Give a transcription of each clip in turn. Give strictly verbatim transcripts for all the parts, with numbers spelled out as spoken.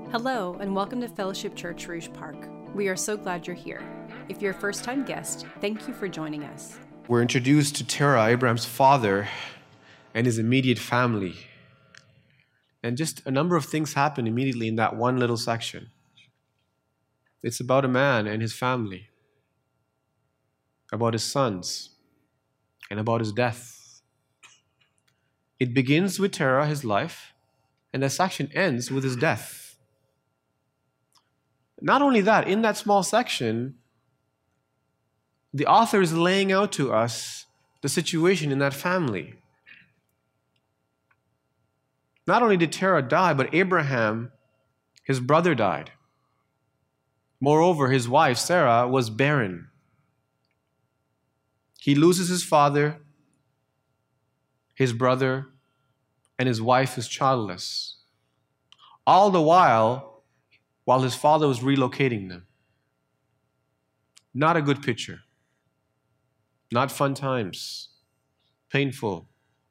Hello, and welcome to Fellowship Church Rouge Park. We are so glad you're here. If you're a first-time guest, thank you for joining us. We're introduced to Terah, Abraham's father, and his immediate family. And just a number of things happen immediately in that one little section. It's about a man and his family, about his sons, and about his death. It begins with Terah, his life, and the section ends with his death. Not only that, in that small section, the author is laying out to us the situation in that family. Not only did Terah die, but Abraham, his brother, died. Moreover, his wife, Sarah, was barren. He loses his father, his brother, and his wife is childless. All the while, while his father was relocating them. Not a good picture. Not fun times. Painful.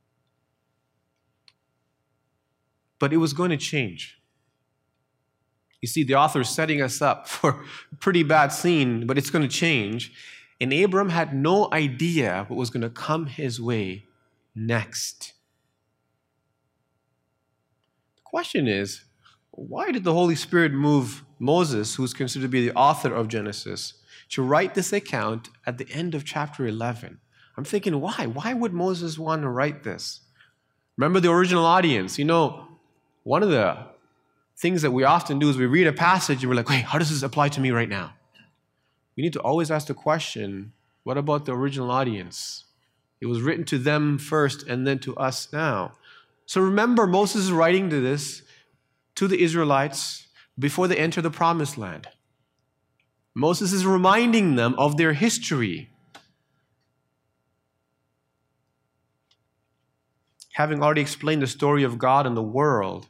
But it was going to change. You see, the author is setting us up for a pretty bad scene, but it's going to change. And Abram had no idea what was going to come his way next. The question is, why did the Holy Spirit move Moses, who is considered to be the author of Genesis, to write this account at the end of chapter eleven? I'm thinking, why? Why would Moses want to write this? Remember the original audience. You know, one of the things that we often do is we read a passage and we're like, wait, how does this apply to me right now? We need to always ask the question, what about the original audience? It was written to them first and then to us now. So remember, Moses is writing to this to the Israelites before they enter the promised land. Moses is reminding them of their history. Having already explained the story of God and the world,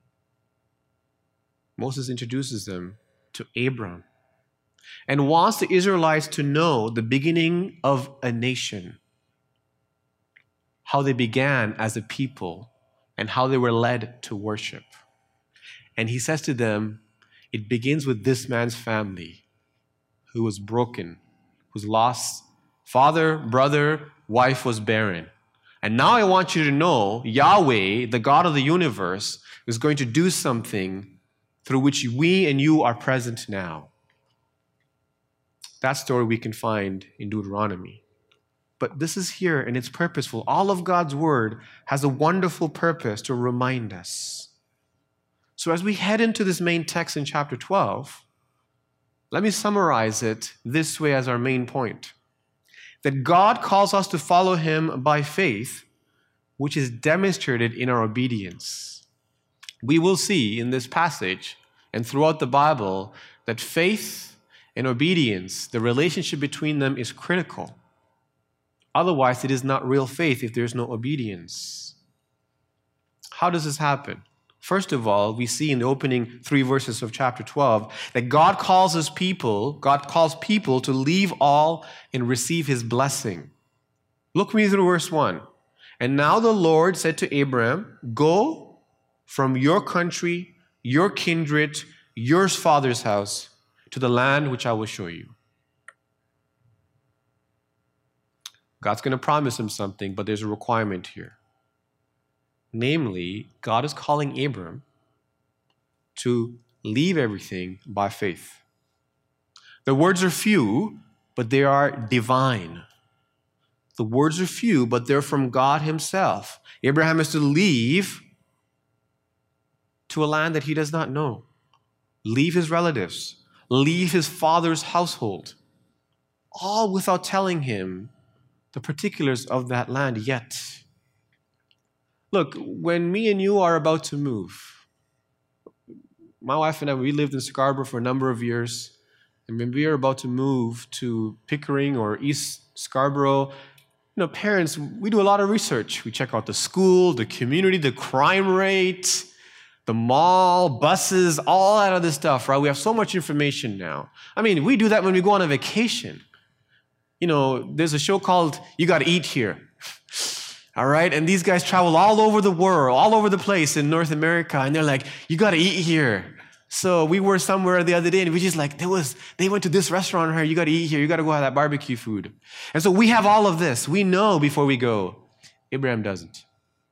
Moses introduces them to Abram and wants the Israelites to know the beginning of a nation, how they began as a people and how they were led to worship. And he says to them, it begins with this man's family who was broken, who's lost father, brother, wife was barren. And now I want you to know Yahweh, the God of the universe, is going to do something through which we and you are present now. That story we can find in Deuteronomy. But this is here and it's purposeful. All of God's word has a wonderful purpose to remind us. So as we head into this main text in chapter twelve, let me summarize it this way as our main point. That God calls us to follow him by faith, which is demonstrated in our obedience. We will see in this passage and throughout the Bible that faith and obedience, the relationship between them is critical. Otherwise, it is not real faith if there's no obedience. How does this happen? First of all, we see in the opening three verses of chapter twelve that God calls his people, God calls people to leave all and receive his blessing. Look me through verse one. And now the Lord said to Abraham, go from your country, your kindred, your father's house, to the land which I will show you. God's going to promise him something, but there's a requirement here. Namely, God is calling Abram to leave everything by faith. The words are few, but they are divine. The words are few, but they're from God himself. Abraham is to leave to a land that he does not know. Leave his relatives. Leave his father's household. All without telling him the particulars of that land yet. Look, when me and you are about to move, my wife and I, we lived in Scarborough for a number of years. And when we are about to move to Pickering or East Scarborough, you know, parents, we do a lot of research. We check out the school, the community, the crime rate, the mall, buses, all that other stuff, right? We have so much information now. I mean, we do that when we go on a vacation. You know, there's a show called You Gotta Eat Here. All right. And these guys travel all over the world, all over the place in North America. And they're like, you got to eat here. So we were somewhere the other day and we just like, there was, they went to this restaurant here, you got to eat here, you got to go have that barbecue food. And so we have all of this. We know before we go. Abraham doesn't.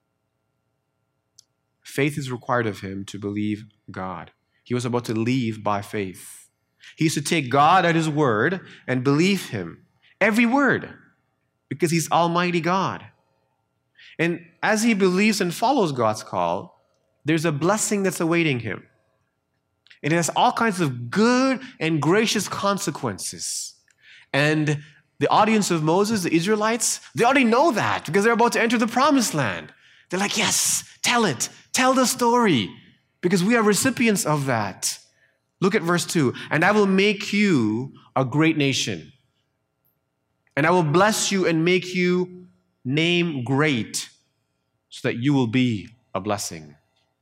Faith is required of him to believe God. He was about to leave by faith. He used to take God at his word and believe him. Every word. Because he's Almighty God. And as he believes and follows God's call, there's a blessing that's awaiting him. It has all kinds of good and gracious consequences. And the audience of Moses, the Israelites, they already know that because they're about to enter the promised land. They're like, yes, tell it. Tell the story. Because we are recipients of that. Look at verse two. And I will make you a great nation. And I will bless you and make you name great so that you will be a blessing.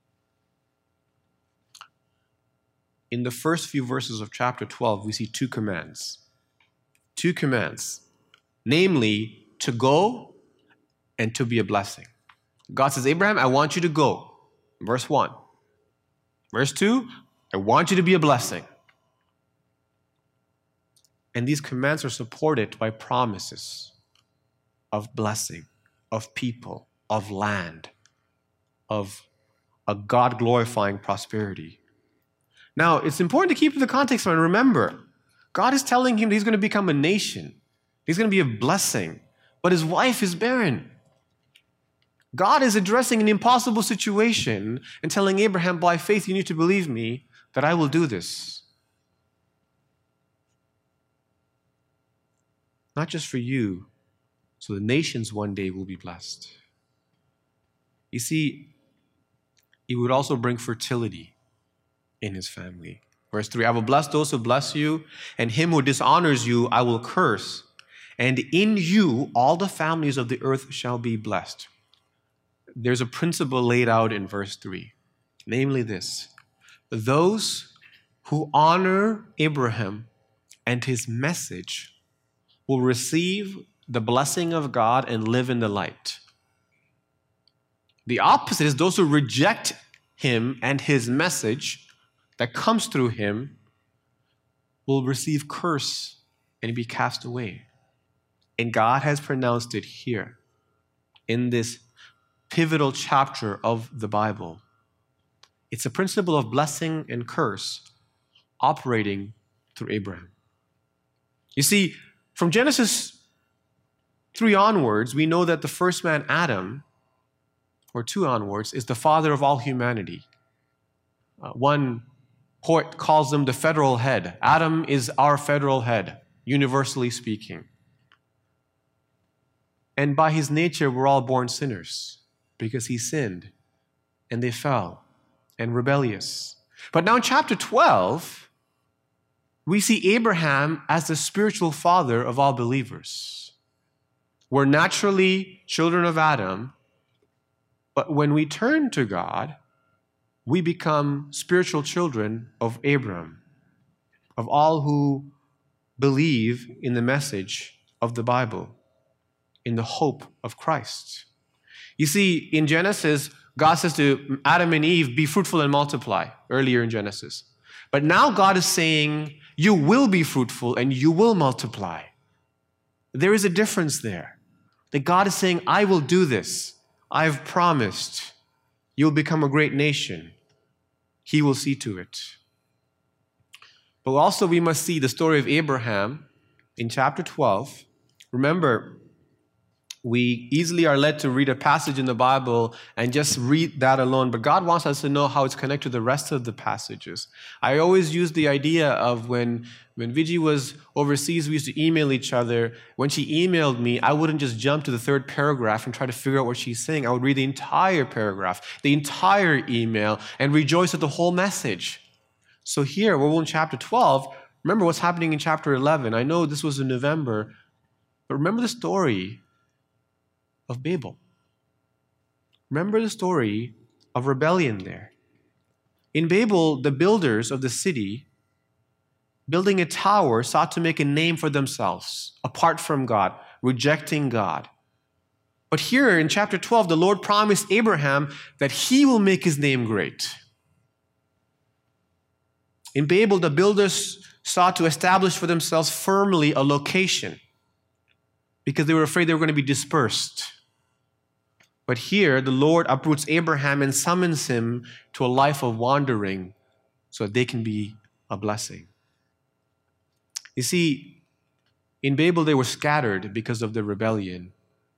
In the first few verses of chapter twelve, we see two commands. Two commands. Namely, to go and to be a blessing. God says, Abraham, I want you to go. Verse one. Verse two, I want you to be a blessing. And these commands are supported by promises of blessing, of people, of land, of a God-glorifying prosperity. Now, it's important to keep in the context and remember, God is telling him that he's going to become a nation. He's going to be a blessing. But his wife is barren. God is addressing an impossible situation and telling Abraham, by faith, you need to believe me that I will do this. Not just for you, so the nations one day will be blessed. You see, it would also bring fertility in his family. Verse three, I will bless those who bless you, and him who dishonors you I will curse. And in you all the families of the earth shall be blessed. There's a principle laid out in verse three, namely this: those who honor Abraham and his message will receive the blessing of God and live in the light. The opposite is those who reject him and his message that comes through him will receive curse and be cast away. And God has pronounced it here in this pivotal chapter of the Bible. It's a principle of blessing and curse operating through Abraham. You see, from Genesis three onwards, we know that the first man, Adam, or two onwards, is the father of all humanity. Uh, one poet calls him the federal head. Adam is our federal head, universally speaking. And by his nature, we're all born sinners because he sinned and they fell and rebellious. But now in chapter twelve, we see Abraham as the spiritual father of all believers. We're naturally children of Adam, but when we turn to God, we become spiritual children of Abraham, of all who believe in the message of the Bible, in the hope of Christ. You see, in Genesis, God says to Adam and Eve, be fruitful and multiply, earlier in Genesis. But now God is saying, you will be fruitful and you will multiply. There is a difference there. That God is saying, I will do this. I've promised. You'll become a great nation. He will see to it. But also we must see the story of Abraham in chapter twelve. Remember, we easily are led to read a passage in the Bible and just read that alone, but God wants us to know how it's connected to the rest of the passages. I always use the idea of when, when Viji was overseas, we used to email each other. When she emailed me, I wouldn't just jump to the third paragraph and try to figure out what she's saying. I would read the entire paragraph, the entire email, and rejoice at the whole message. So here, we're in chapter twelve. Remember what's happening in chapter eleven. I know this was in November, but remember the story of Babel. Remember the story of rebellion there. In Babel, the builders of the city, building a tower, sought to make a name for themselves, apart from God, rejecting God. But here in chapter twelve, the Lord promised Abraham that he will make his name great. In Babel, the builders sought to establish for themselves firmly a location because they were afraid they were going to be dispersed. But here, the Lord uproots Abraham and summons him to a life of wandering so that they can be a blessing. You see, in Babel, they were scattered because of their rebellion.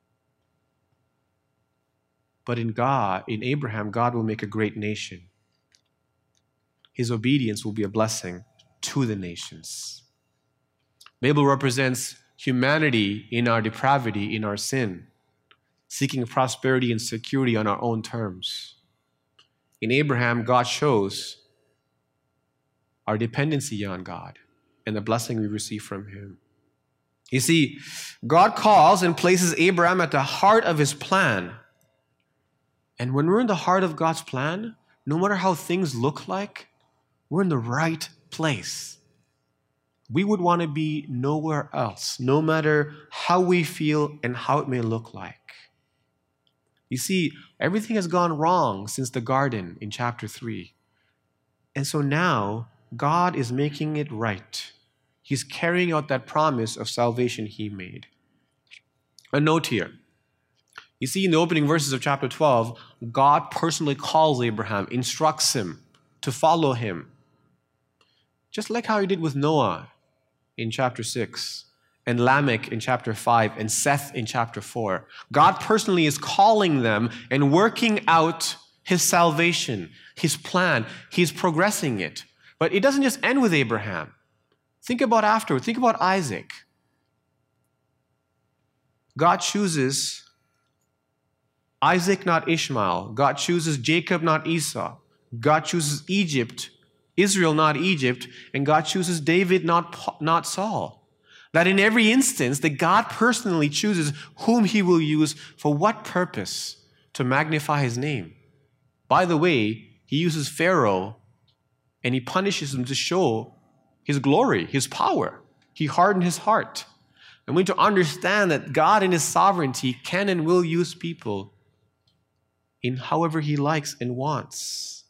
But in God, in Abraham, God will make a great nation. His obedience will be a blessing to the nations. Babel represents humanity in our depravity, in our sin, seeking prosperity and security on our own terms. In Abraham, God shows our dependency on God and the blessing we receive from him. You see, God calls and places Abraham at the heart of his plan. And when we're in the heart of God's plan, no matter how things look like, we're in the right place. We would want to be nowhere else, no matter how we feel and how it may look like. You see, everything has gone wrong since the garden in chapter three. And so now, God is making it right. He's carrying out that promise of salvation he made. A note here. You see, in the opening verses of chapter twelve, God personally calls Abraham, instructs him to follow him. Just like how he did with Noah in chapter six, and Lamech in chapter five, and Seth in chapter four. God personally is calling them and working out his salvation, his plan. He's progressing it. But it doesn't just end with Abraham. Think about afterward. Think about Isaac. God chooses Isaac, not Ishmael. God chooses Jacob, not Esau. God chooses Egypt, Israel, not Egypt. And God chooses David, not, not Saul. That in every instance, that God personally chooses whom he will use for what purpose to magnify his name. By the way, he uses Pharaoh and he punishes him to show his glory, his power. He hardened his heart. And we need to understand that God in his sovereignty can and will use people in however he likes and wants.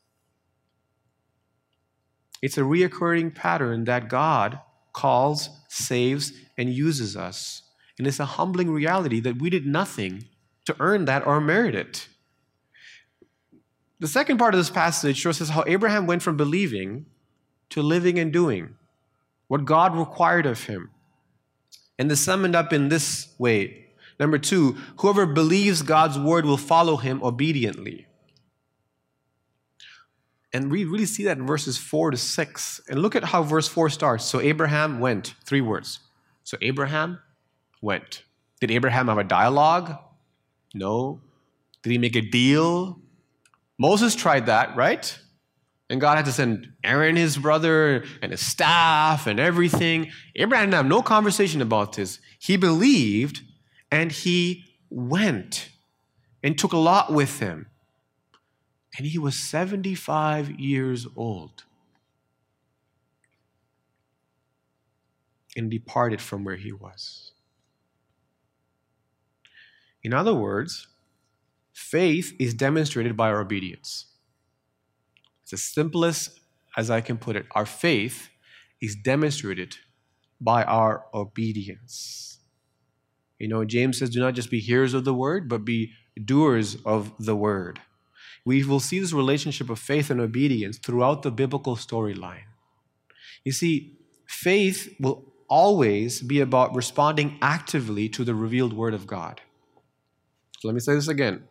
It's a reoccurring pattern that God calls, saves, and uses us. And it's a humbling reality that we did nothing to earn that or merit it. The second part of this passage shows us how Abraham went from believing to living and doing what God required of him. And this summed up in this way. Number two, whoever believes God's word will follow him obediently. And we really see that in verses four to six. And look at how verse four starts. So Abraham went. Three words. So Abraham went. Did Abraham have a dialogue? No. Did he make a deal? Moses tried that, right? And God had to send Aaron, his brother, and his staff and everything. Abraham didn't have no conversation about this. He believed and he went and took Lot with him. And he was seventy-five years old and departed from where he was. In other words, faith is demonstrated by our obedience. It's as simple as, as I can put it. Our faith is demonstrated by our obedience. You know, James says, do not just be hearers of the word, but be doers of the word. We will see this relationship of faith and obedience throughout the biblical storyline. You see, faith will always be about responding actively to the revealed word of God. So let me say this again.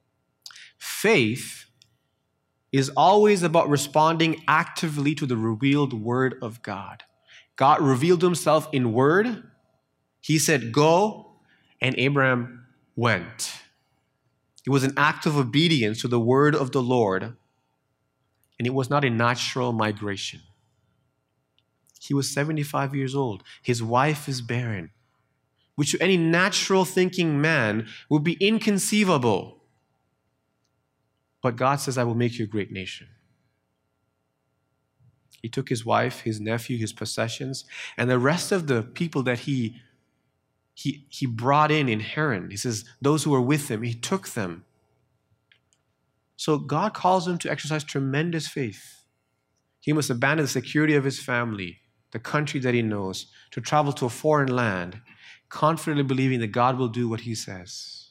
Faith is always about responding actively to the revealed word of God. God revealed himself in word. He said, go, and Abraham went. It was an act of obedience to the word of the Lord, and it was not a natural migration. He was seventy-five years old. His wife is barren, which to any natural thinking man would be inconceivable. But God says, I will make you a great nation. He took his wife, his nephew, his possessions, and the rest of the people that he He, he brought in in Haran. He says, those who were with him, he took them. So God calls him to exercise tremendous faith. He must abandon the security of his family, the country that he knows, to travel to a foreign land, confidently believing that God will do what he says.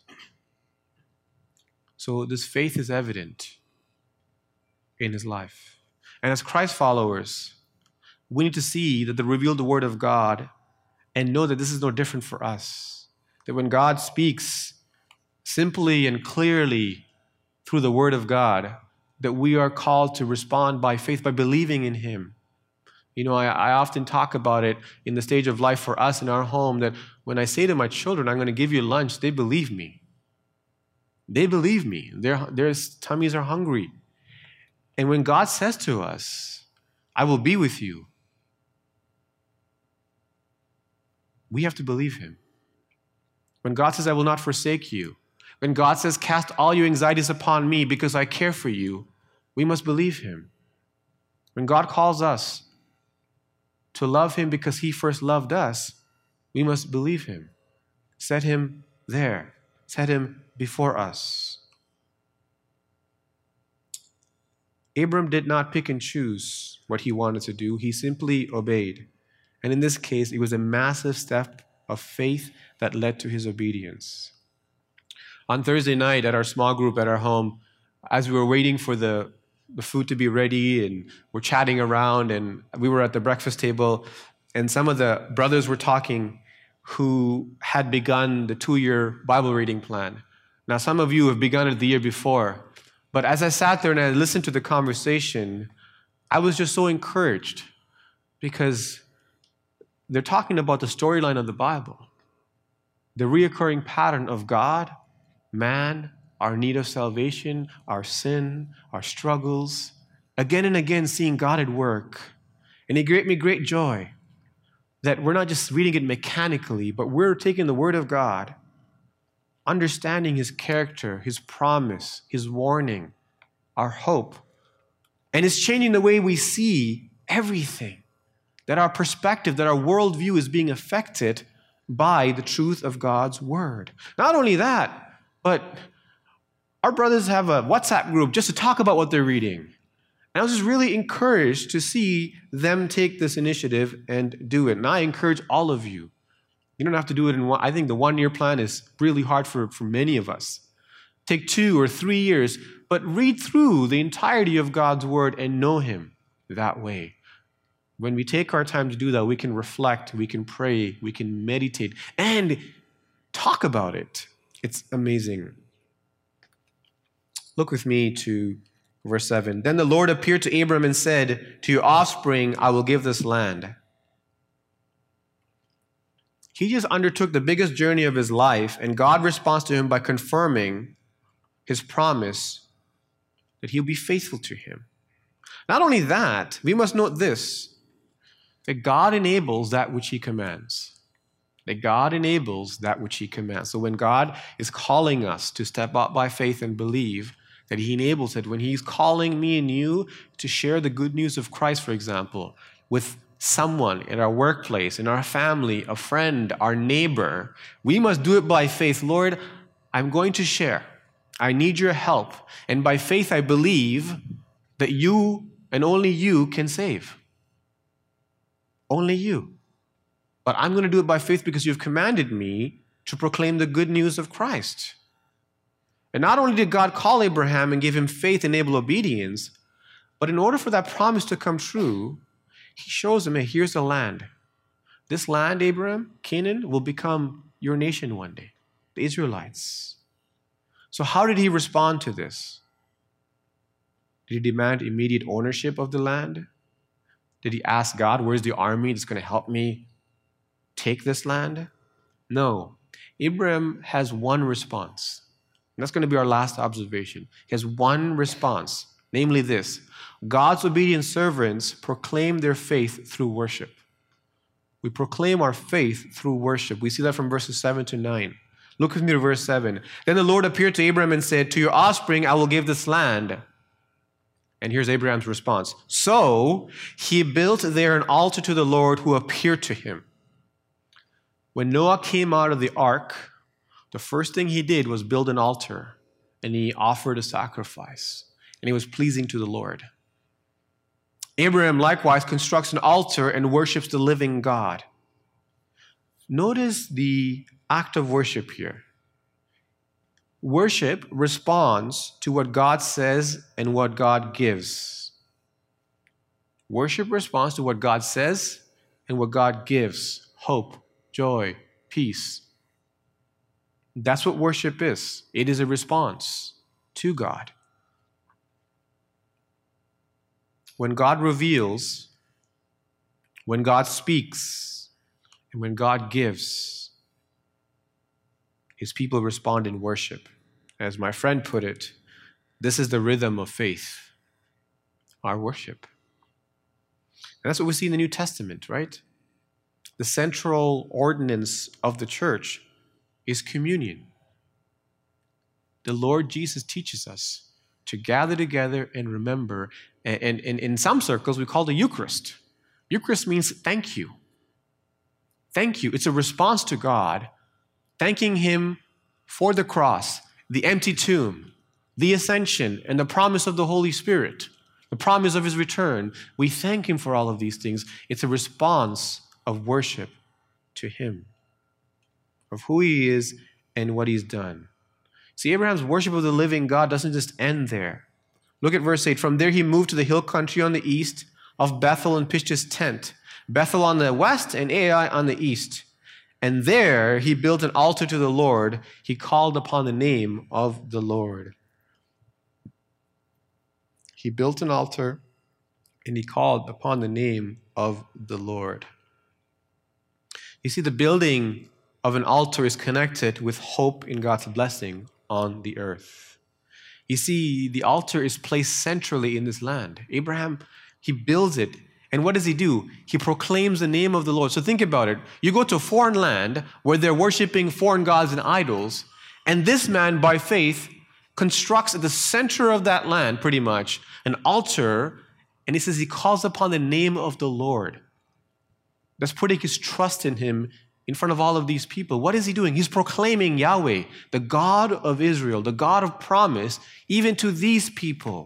So this faith is evident in his life. And as Christ followers, we need to see that the revealed word of God and know that this is no different for us. That when God speaks simply and clearly through the word of God, that we are called to respond by faith, by believing in him. You know, I, I often talk about it in the stage of life for us in our home, that when I say to my children, I'm going to give you lunch, they believe me. They believe me. Their, their tummies are hungry. And when God says to us, I will be with you, we have to believe him. When God says, I will not forsake you, when God says, cast all your anxieties upon me because I care for you, we must believe him. When God calls us to love him because he first loved us, we must believe him. Set him there. Set him before us. Abram did not pick and choose what he wanted to do. He simply obeyed. And in this case, it was a massive step of faith that led to his obedience. On Thursday night at our small group at our home, as we were waiting for the, the food to be ready and we're chatting around, and we were at the breakfast table, and some of the brothers were talking who had begun the two-year Bible reading plan. Now, some of you have begun it the year before, but as I sat there and I listened to the conversation, I was just so encouraged because they're talking about the storyline of the Bible, the reoccurring pattern of God, man, our need of salvation, our sin, our struggles, again and again seeing God at work. And it gave me great joy that we're not just reading it mechanically, but we're taking the Word of God, understanding his character, his promise, his warning, our hope. And it's changing the way we see everything, that our perspective, that our worldview is being affected by the truth of God's Word. Not only that, but our brothers have a WhatsApp group just to talk about what they're reading. And I was just really encouraged to see them take this initiative and do it. And I encourage all of you. You don't have to do it in one. I think the one-year plan is really hard for, for many of us. Take two or three years, but read through the entirety of God's Word and know him that way. When we take our time to do that, we can reflect, we can pray, we can meditate, and talk about it. It's amazing. Look with me to verse seven. Then the Lord appeared to Abram and said, to your offspring I will give this land. He just undertook the biggest journey of his life, and God responds to him by confirming his promise that he'll be faithful to him. Not only that, we must note this, that God enables that which he commands. That God enables that which he commands. So when God is calling us to step out by faith and believe, that he enables it. When he's calling me and you to share the good news of Christ, for example, with someone in our workplace, in our family, a friend, our neighbor, we must do it by faith. Lord, I'm going to share. I need your help. And by faith, I believe that you and only you can save. Only you. But I'm going to do it by faith because you've commanded me to proclaim the good news of Christ. And not only did God call Abraham and give him faith and enable obedience, but in order for that promise to come true, he shows him, hey, here's the land. This land, Abraham, Canaan, will become your nation one day, the Israelites. So how did he respond to this? Did he demand immediate ownership of the land? Did he ask God, where's the army that's going to help me take this land? No. Abraham has one response. And that's going to be our last observation. He has one response, namely this: God's obedient servants proclaim their faith through worship. We proclaim our faith through worship. We see that from verses seven to nine. Look with me to verse seven. Then the Lord appeared to Abraham and said, to your offspring I will give this land. And here's Abraham's response. So he built there an altar to the Lord who appeared to him. When Noah came out of the ark, the first thing he did was build an altar, and he offered a sacrifice, and he was pleasing to the Lord. Abraham likewise constructs an altar and worships the living God. Notice the act of worship here. Worship responds to what God says and what God gives. Worship responds to what God says and what God gives. Hope, joy, peace. That's what worship is. It is a response to God. When God reveals, when God speaks, and when God gives, His people respond in worship. As my friend put it, this is the rhythm of faith, our worship. And that's what we see in the New Testament, right? The central ordinance of the church is communion. The Lord Jesus teaches us to gather together and remember, and, and, and in some circles we call it the Eucharist. Eucharist means thank you. Thank you. It's a response to God, thanking Him for the cross, the empty tomb, the ascension, and the promise of the Holy Spirit, the promise of His return. We thank Him for all of these things. It's a response of worship to Him, of who He is and what He's done. See, Abraham's worship of the living God doesn't just end there. Look at verse eight. From there he moved to the hill country on the east of Bethel and pitched his tent. Bethel on the west and Ai on the east. And there he built an altar to the Lord. He called upon the name of the Lord. He built an altar and he called upon the name of the Lord. You see, the building of an altar is connected with hope in God's blessing on the earth. You see, the altar is placed centrally in this land. Abraham, he builds it. And what does he do? He proclaims the name of the Lord. So think about it. You go to a foreign land where they're worshiping foreign gods and idols, and this man, by faith, constructs at the center of that land, pretty much, an altar, and he says he calls upon the name of the Lord. That's putting his trust in Him in front of all of these people. What is he doing? He's proclaiming Yahweh, the God of Israel, the God of promise, even to these people.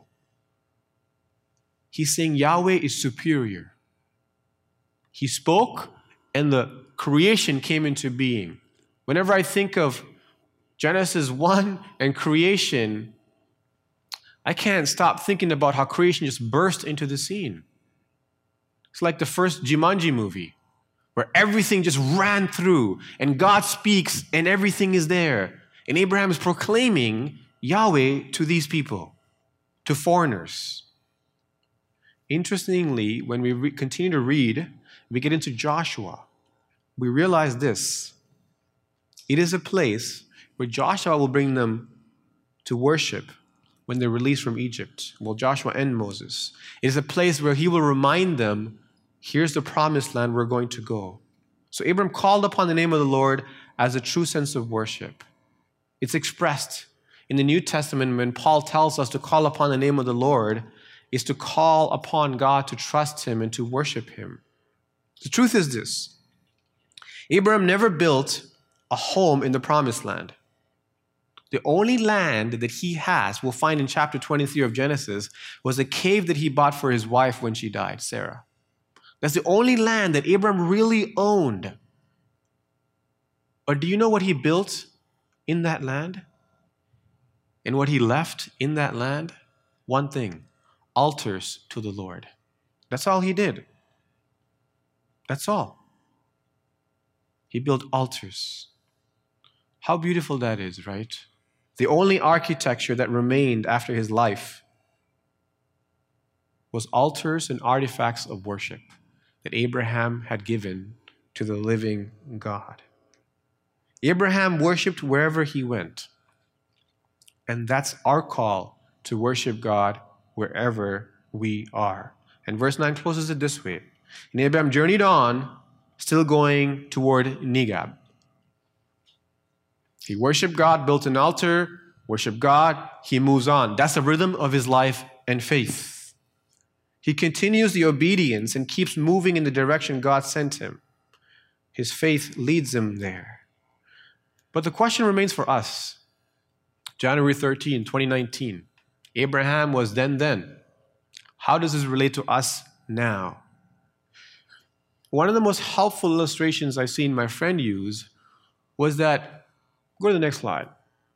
He's saying Yahweh is superior. He spoke and the creation came into being. Whenever I think of Genesis one and creation, I can't stop thinking about how creation just burst into the scene. It's like the first Jumanji movie, where everything just ran through and God speaks and everything is there. And Abraham is proclaiming Yahweh to these people, to foreigners. Interestingly, when we re- continue to read, we get into Joshua. We realize this. It is a place where Joshua will bring them to worship when they're released from Egypt. Well, Joshua and Moses. It is a place where he will remind them, here's the promised land we're going to go. So Abram called upon the name of the Lord as a true sense of worship. It's expressed in the New Testament when Paul tells us to call upon the name of the Lord is to call upon God to trust Him and to worship Him. The truth is this. Abraham never built a home in the promised land. The only land that he has, we'll find in chapter twenty-three of Genesis, was a cave that he bought for his wife when she died, Sarah. That's the only land that Abraham really owned. But do you know what he built in that land? And what he left in that land? One thing. Altars to the Lord. That's all he did. That's all. He built altars. How beautiful that is, right? The only architecture that remained after his life was altars and artifacts of worship that Abraham had given to the living God. Abraham worshiped wherever he went. And that's our call to worship God wherever we are. And verse nine closes it this way. And Abraham journeyed on, still going toward Negeb. He worshiped God, built an altar, worshiped God, he moves on. That's the rhythm of his life and faith. He continues the obedience and keeps moving in the direction God sent him. His faith leads him there. But the question remains for us. January thirteenth, twenty nineteen. Abraham was then then. How does this relate to us now. One of the most helpful illustrations I've seen my friend use was that, go to the next slide.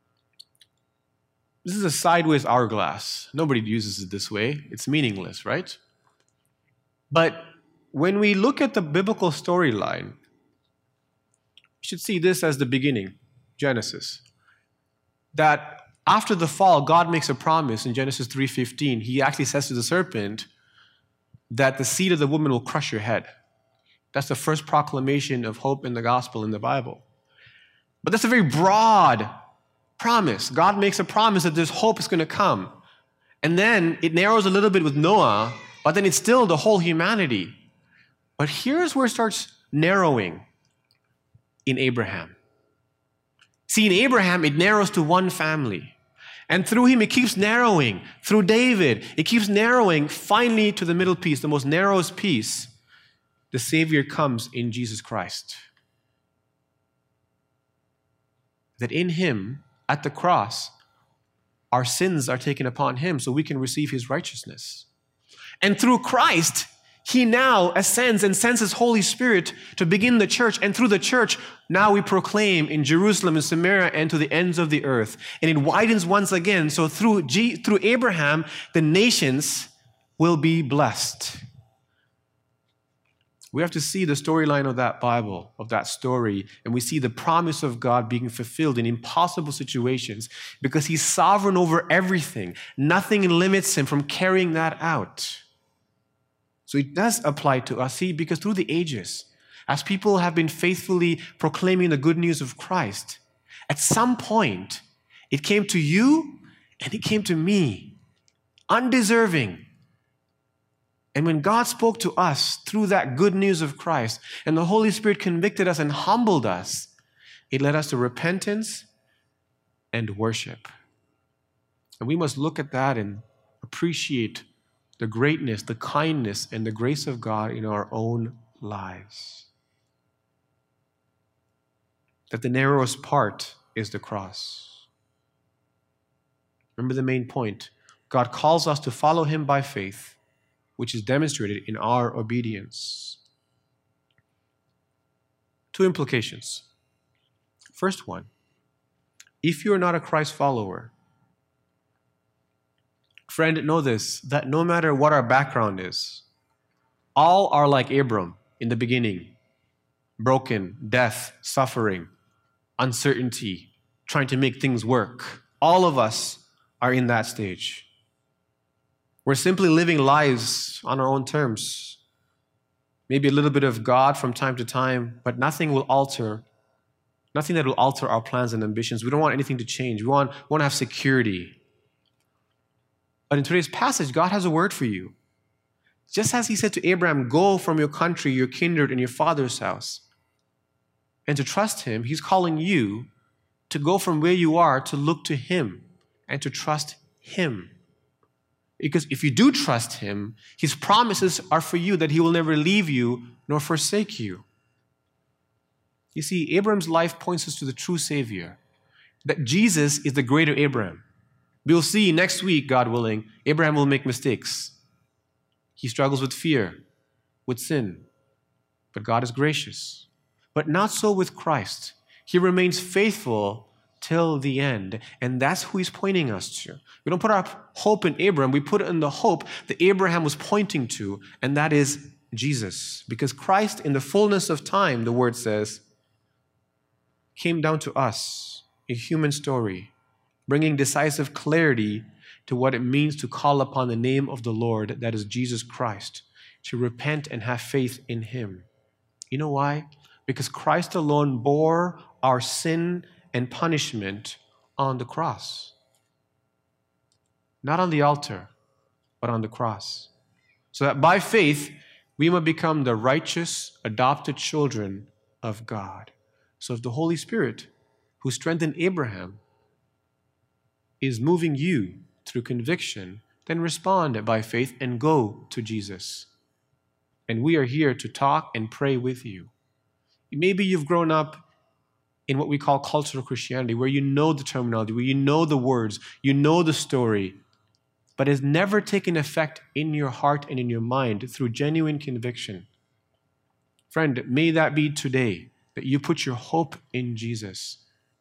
This is a sideways hourglass. Nobody uses it this way. It's meaningless, right? But when we look at the biblical storyline, you should see this as the beginning, Genesis. That after the fall, God makes a promise in Genesis three fifteen. He actually says to the serpent that the seed of the woman will crush your head. That's the first proclamation of hope in the gospel in the Bible. But that's a very broad promise. God makes a promise that this hope is going to come. And then it narrows a little bit with Noah, but then it's still the whole humanity. But here's where it starts narrowing in Abraham. See, in Abraham, it narrows to one family. And through him, it keeps narrowing. Through David, it keeps narrowing finally to the middle piece, the most narrowest piece. The Savior comes in Jesus Christ. That in him, at the cross, our sins are taken upon him so we can receive his righteousness. And through Christ, he now ascends and sends his Holy Spirit to begin the church. And through the church, now we proclaim in Jerusalem and Samaria and to the ends of the earth. And it widens once again. So through, G- through Abraham, the nations will be blessed. We have to see the storyline of that Bible, of that story, and we see the promise of God being fulfilled in impossible situations because he's sovereign over everything. Nothing limits him from carrying that out. So it does apply to us, see, because through the ages, as people have been faithfully proclaiming the good news of Christ, at some point, it came to you and it came to me, undeserving. And when God spoke to us through that good news of Christ, and the Holy Spirit convicted us and humbled us, it led us to repentance and worship. And we must look at that and appreciate the greatness, the kindness, and the grace of God in our own lives. That the narrowest part is the cross. Remember the main point. God calls us to follow him by faith, which is demonstrated in our obedience. Two implications. First one, if you're not a Christ follower, friend, know this, that no matter what our background is, all are like Abram in the beginning. Broken, death, suffering, uncertainty, trying to make things work. All of us are in that stage. We're simply living lives on our own terms. Maybe a little bit of God from time to time, but nothing will alter, nothing that will alter our plans and ambitions. We don't want anything to change. We want, we want to have security. But in today's passage, God has a word for you. Just as he said to Abraham, go from your country, your kindred, and your father's house, and to trust him, he's calling you to go from where you are to look to him and to trust him. Because if you do trust him, his promises are for you that he will never leave you nor forsake you. You see, Abraham's life points us to the true Savior, that Jesus is the greater Abraham. We'll see next week, God willing, Abraham will make mistakes. He struggles with fear, with sin, but God is gracious. But not so with Christ. He remains faithful till the end. And that's who he's pointing us to. We don't put our hope in Abraham. We put it in the hope that Abraham was pointing to, and that is Jesus. Because Christ, in the fullness of time, the word says, came down to us, a human story, bringing decisive clarity to what it means to call upon the name of the Lord, that is Jesus Christ, to repent and have faith in him. You know why? Because Christ alone bore our sin and punishment on the cross. Not on the altar, but on the cross. So that by faith, we might become the righteous, adopted children of God. So if the Holy Spirit, who strengthened Abraham, is moving you through conviction, then respond by faith and go to Jesus. And we are here to talk and pray with you. Maybe you've grown up in what we call cultural Christianity, where you know the terminology, where you know the words, you know the story, but has never taken effect in your heart and in your mind through genuine conviction. Friend, may that be today, that you put your hope in Jesus.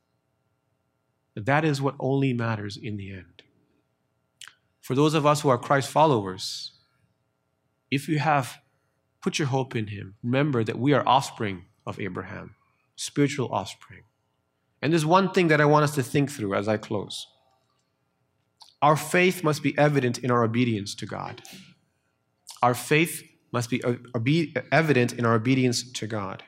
That is what only matters in the end. For those of us who are Christ followers, if you have put your hope in him, remember that we are offspring of Abraham, spiritual offspring. And there's one thing that I want us to think through as I close. Our faith must be evident in our obedience to God. Our faith must be evident in our obedience to God.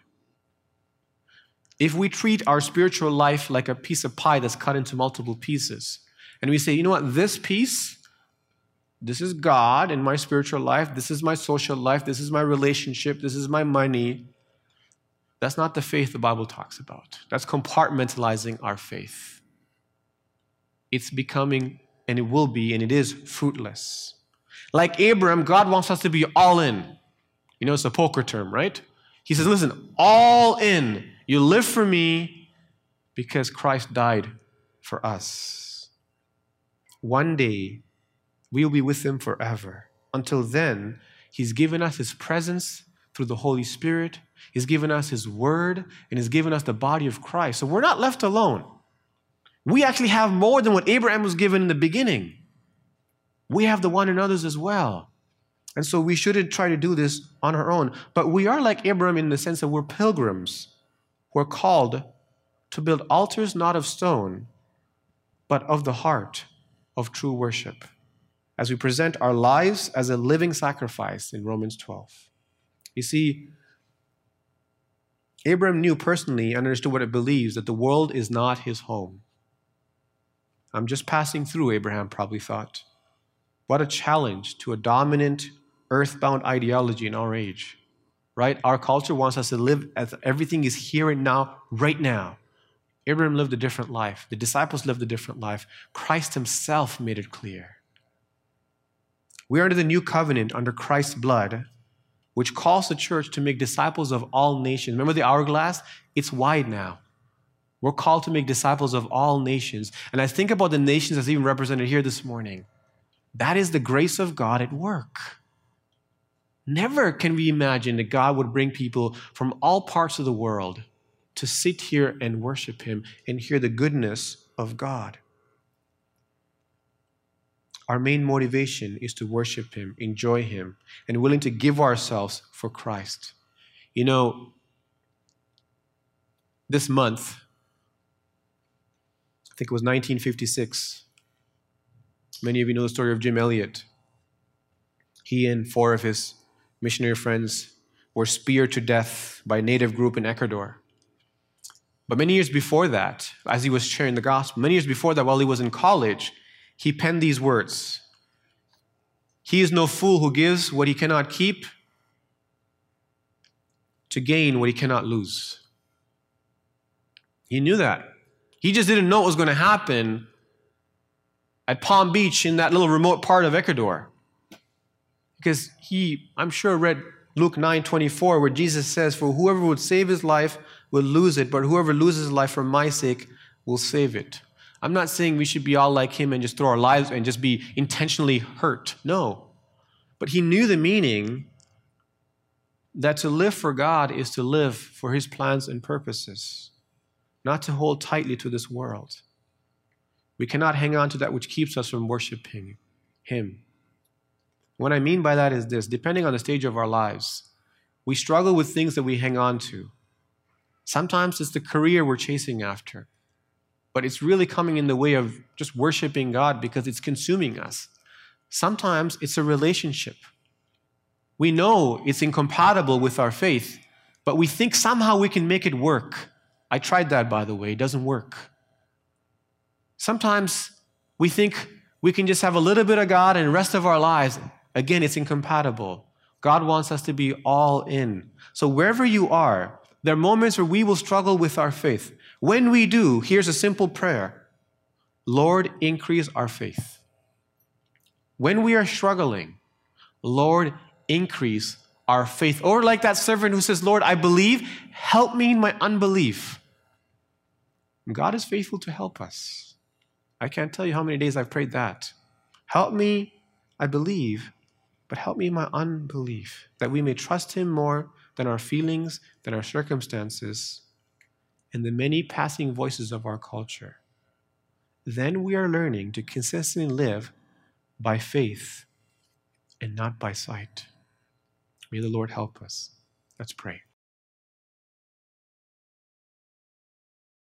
If we treat our spiritual life like a piece of pie that's cut into multiple pieces, and we say, you know what, this piece, this is God in my spiritual life, this is my social life, this is my relationship, this is my money, that's not the faith the Bible talks about. That's compartmentalizing our faith. It's becoming, and it will be, and it is fruitless. Like Abram, God wants us to be all in. You know, it's a poker term, right? He says, listen, all in. You live for me because Christ died for us. One day, we will be with him forever. Until then, he's given us his presence through the Holy Spirit. He's given us his word, and he's given us the body of Christ. So we're not left alone. We actually have more than what Abraham was given in the beginning. We have the one another's as well. And so we shouldn't try to do this on our own. But we are like Abraham in the sense that we're pilgrims who are called to build altars not of stone, but of the heart of true worship, as we present our lives as a living sacrifice in Romans twelve. You see, Abraham knew personally and understood what it believes, that the world is not his home. I'm just passing through, Abraham probably thought. What a challenge to a dominant, earthbound ideology in our age, right? Our culture wants us to live as everything is here and now, right now. Abraham lived a different life. The disciples lived a different life. Christ himself made it clear. We are under the new covenant under Christ's blood, which calls the church to make disciples of all nations. Remember the hourglass? It's wide now. We're called to make disciples of all nations. And I think about the nations as even represented here this morning. That is the grace of God at work. Never can we imagine that God would bring people from all parts of the world to sit here and worship him and hear the goodness of God. Our main motivation is to worship him, enjoy him, and willing to give ourselves for Christ. You know, this month, I think it was nineteen fifty-six, many of you know the story of Jim Elliot. He and four of his missionary friends were speared to death by a native group in Ecuador. But many years before that, as he was sharing the gospel, many years before that, while he was in college, he penned these words. He is no fool who gives what he cannot keep to gain what he cannot lose. He knew that. He just didn't know what was going to happen at Palm Beach in that little remote part of Ecuador. Because he, I'm sure, read Luke nine twenty-four, where Jesus says, for whoever would save his life will lose it, but whoever loses his life for my sake will save it. I'm not saying we should be all like him and just throw our lives and just be intentionally hurt. No. But he knew the meaning that to live for God is to live for his plans and purposes, not to hold tightly to this world. We cannot hang on to that which keeps us from worshiping him. What I mean by that is this: depending on the stage of our lives, we struggle with things that we hang on to. Sometimes it's the career we're chasing after, but it's really coming in the way of just worshiping God because it's consuming us. Sometimes it's a relationship. We know it's incompatible with our faith, but we think somehow we can make it work. I tried that, by the way. It doesn't work. Sometimes we think we can just have a little bit of God and the rest of our lives, again, it's incompatible. God wants us to be all in. So wherever you are, there are moments where we will struggle with our faith. When we do, here's a simple prayer. Lord, increase our faith. When we are struggling, Lord, increase our faith. Or like that servant who says, Lord, I believe, help me in my unbelief. God is faithful to help us. I can't tell you how many days I've prayed that. Help me I believe, but help me in my unbelief, that we may trust him more than our feelings, than our circumstances, and the many passing voices of our culture. Then we are learning to consistently live by faith and not by sight. May the Lord help us. Let's pray.